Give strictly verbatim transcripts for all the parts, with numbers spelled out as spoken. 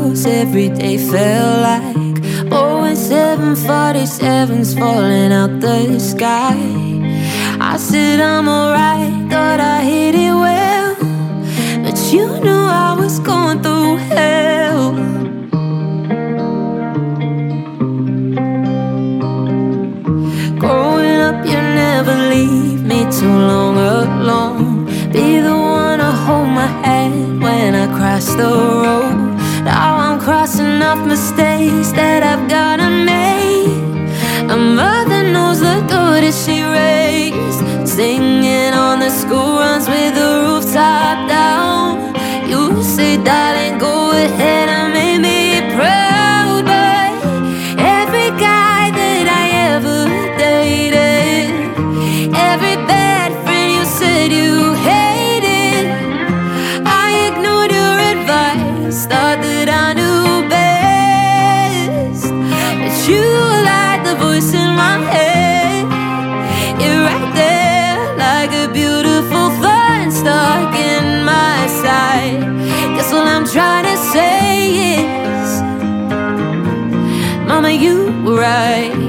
close, every day felt like Boeing seven forty-sevens falling out the sky. I said I'm alright, thought I hit it well, but you knew I was going through hell. Growing up, you never leave me too long alone. Be the one to hold my hand when I cross the road. Now I'm crossing off mistakes that I've gotta make. A mother knows the good that she raised, singing on the school runs with the rooftop down. You say, darling, go ahead and make me proud, but every guy that I ever dated, every bad friend you said you hated, I ignored your advice, thought that I knew best, but you were like the voice in my head. You're right there, like a beautiful thorn stuck in my side. Guess what I'm trying to say is, mama, you were right.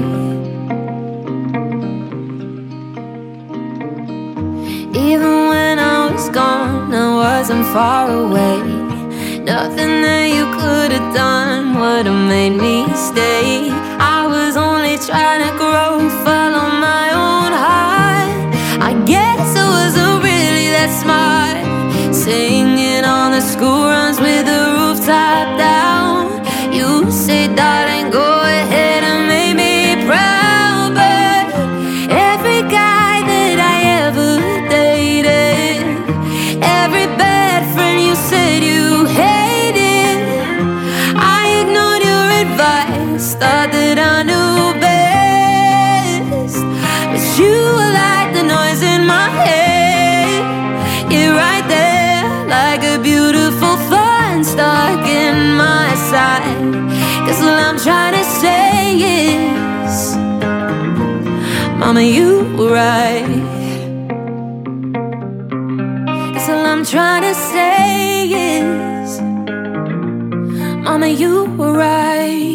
Even when I was gone, I wasn't far away. Nothing that you could have done would have made me stay. I was only trying to grow, follow my own heart. I guess I wasn't really that smart, singing on the school runs with the rooftop down. You say, darling, go ahead and make me proud, but every guy that I ever dated, every bad friend you said you hated, I ignored your advice, thought that I knew best, but you were like the noise in my head. You're right there, like a beautiful thorn stuck in my side. Guess what I'm trying to say is, mama, you were right. Guess what I'm trying to say is, mama, you were right.